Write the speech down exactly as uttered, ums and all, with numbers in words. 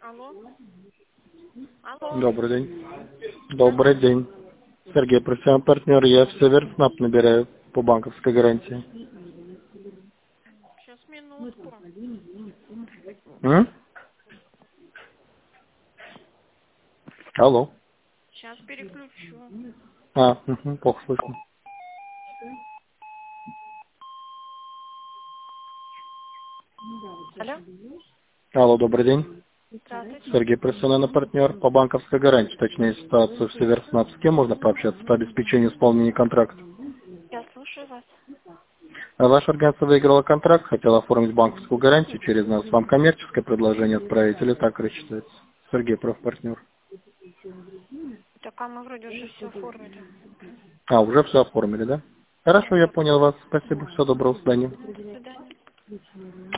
Алло. Алло. Добрый день. Да. Добрый день. Сергей, профессиональный партнер. Я в Северснаб набираю по банковской гарантии. Сейчас минутку. М? Алло. Сейчас переключу. А, угу, плохо слышно. Алло. Алло, добрый день. Здравствуйте. Сергей, профессиональный партнер по банковской гарантии. Точнее, ситуацию в Северснаб. С кем можно пообщаться по обеспечению исполнения контракта? Я слушаю вас. А ваша организация выиграла контракт, хотела оформить банковскую гарантию через нас. Вам коммерческое предложение отправить или так рассчитывается? Сергей, профпартнер. Так, а мы вроде уже все оформили. А, уже все оформили, да? Хорошо, Да. я понял вас. Спасибо, всего доброго, до свидания. До свидания.